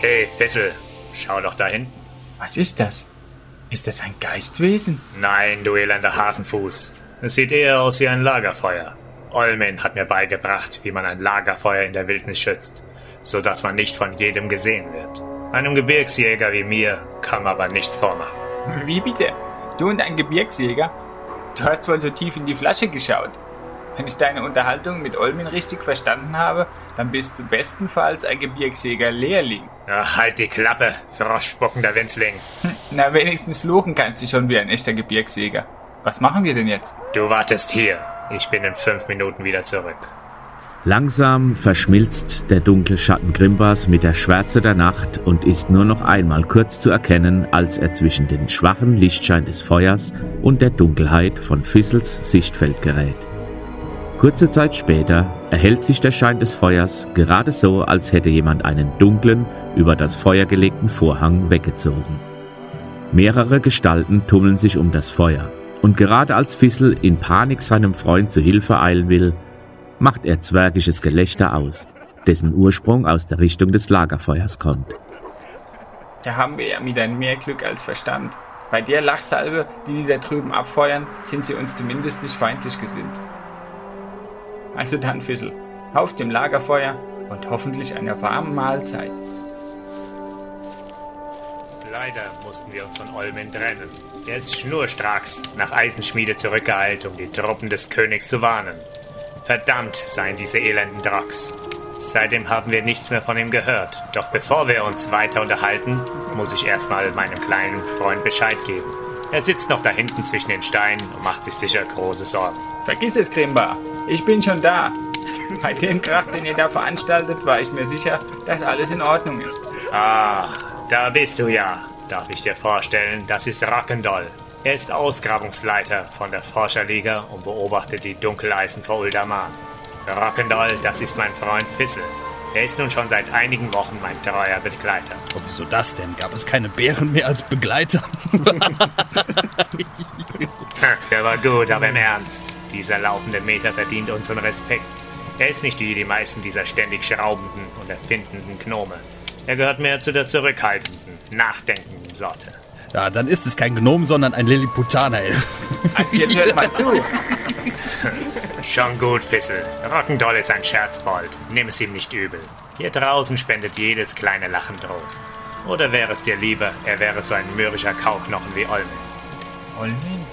Hey, Fissel, schau doch da hinten. Was ist das? Ist das ein Geistwesen? Nein, du elender Hasenfuß. Es sieht eher aus wie ein Lagerfeuer. Olmin hat mir beigebracht, wie man ein Lagerfeuer in der Wildnis schützt, sodass man nicht von jedem gesehen wird. Einem Gebirgsjäger wie mir kann man aber nichts vormachen. Wie bitte? Du und ein Gebirgsjäger? Du hast wohl so tief in die Flasche geschaut. Wenn ich deine Unterhaltung mit Olmin richtig verstanden habe, dann bist du bestenfalls ein Gebirgsjäger-Lehrling. Ach, halt die Klappe, froschspuckender Winzling. Na, wenigstens fluchen kannst du schon wie ein echter Gebirgsjäger. Was machen wir denn jetzt? Du wartest hier. Ich bin in 5 Minuten wieder zurück. Langsam verschmilzt der dunkle Schatten Grimbars mit der Schwärze der Nacht und ist nur noch einmal kurz zu erkennen, als er zwischen den schwachen Lichtschein des Feuers und der Dunkelheit von Fissels Sichtfeld gerät. Kurze Zeit später erhellt sich der Schein des Feuers gerade so, als hätte jemand einen dunklen, über das Feuer gelegten Vorhang weggezogen. Mehrere Gestalten tummeln sich um das Feuer, und gerade als Fissel in Panik seinem Freund zu Hilfe eilen will, macht er zwergisches Gelächter aus, dessen Ursprung aus der Richtung des Lagerfeuers kommt. Da haben wir ja wieder mehr Glück als Verstand. Bei der Lachsalbe, die da drüben abfeuern, sind sie uns zumindest nicht feindlich gesinnt. Also dann, Fissel, auf dem Lagerfeuer und hoffentlich einer warmen Mahlzeit. Leider mussten wir uns von Olmin trennen. Er ist schnurstracks nach Eisenschmiede zurückgeeilt, um die Truppen des Königs zu warnen. Verdammt seien diese elenden Drocks. Seitdem haben wir nichts mehr von ihm gehört. Doch bevor wir uns weiter unterhalten, muss ich erstmal meinem kleinen Freund Bescheid geben. Er sitzt noch da hinten zwischen den Steinen und macht sich sicher große Sorgen. Vergiss es, Grimbar. Ich bin schon da. Bei dem Krach, den ihr da veranstaltet, war ich mir sicher, dass alles in Ordnung ist. Ah, da bist du ja. Darf ich dir vorstellen, das ist Rakendol. Er ist Ausgrabungsleiter von der Forscherliga und beobachtet die Dunkeleisen vor Uldaman. Rakendol, das ist mein Freund Fissel. Er ist nun schon seit einigen Wochen mein treuer Begleiter. Oh, wieso das denn? Gab es keine Bären mehr als Begleiter? Der war gut, aber im Ernst. Dieser laufende Meter verdient unseren Respekt. Er ist nicht wie die meisten dieser ständig schraubenden und erfindenden Gnome. Er gehört mehr zu der zurückhaltenden, nachdenkenden Sorte. Ja, dann ist es kein Gnom, sondern ein Lilliputaner-Elf. Jetzt hört mal zu. Schon gut, Fissel. Rockendol ist ein Scherzbold. Nimm es ihm nicht übel. Hier draußen spendet jedes kleine Lachen Trost. Oder wäre es dir lieber, er wäre so ein mürrischer Kauknochen wie Olmin? Olmin?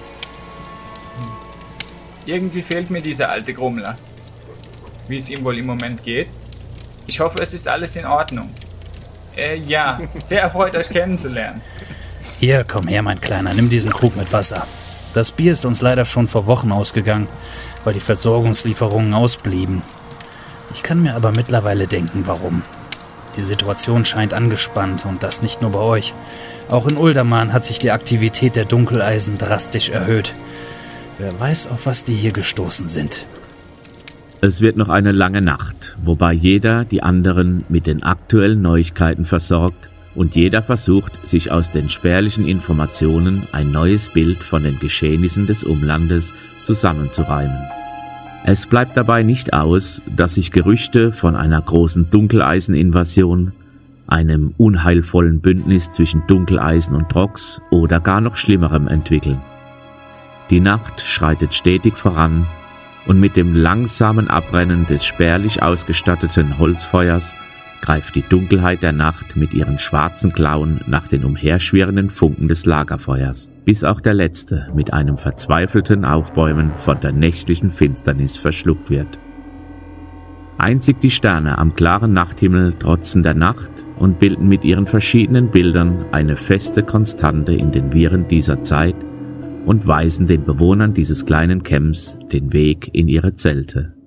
Irgendwie fehlt mir dieser alte Grummler. Wie es ihm wohl im Moment geht? Ich hoffe, es ist alles in Ordnung. Ja, sehr erfreut, euch kennenzulernen. Hier, komm her, mein Kleiner, nimm diesen Krug mit Wasser. Das Bier ist uns leider schon vor Wochen ausgegangen, weil die Versorgungslieferungen ausblieben. Ich kann mir aber mittlerweile denken, warum. Die Situation scheint angespannt und das nicht nur bei euch. Auch in Uldaman hat sich die Aktivität der Dunkeleisen drastisch erhöht. Wer weiß, auf was die hier gestoßen sind. Es wird noch eine lange Nacht, wobei jeder die anderen mit den aktuellen Neuigkeiten versorgt und jeder versucht, sich aus den spärlichen Informationen ein neues Bild von den Geschehnissen des Umlandes zusammenzureimen. Es bleibt dabei nicht aus, dass sich Gerüchte von einer großen Dunkeleiseninvasion, einem unheilvollen Bündnis zwischen Dunkeleisen und Drogs oder gar noch Schlimmerem entwickeln. Die Nacht schreitet stetig voran und mit dem langsamen Abrennen des spärlich ausgestatteten Holzfeuers greift die Dunkelheit der Nacht mit ihren schwarzen Klauen nach den umherschwirrenden Funken des Lagerfeuers, bis auch der letzte mit einem verzweifelten Aufbäumen von der nächtlichen Finsternis verschluckt wird. Einzig die Sterne am klaren Nachthimmel trotzen der Nacht und bilden mit ihren verschiedenen Bildern eine feste Konstante in den Wirren dieser Zeit und weisen den Bewohnern dieses kleinen Camps den Weg in ihre Zelte.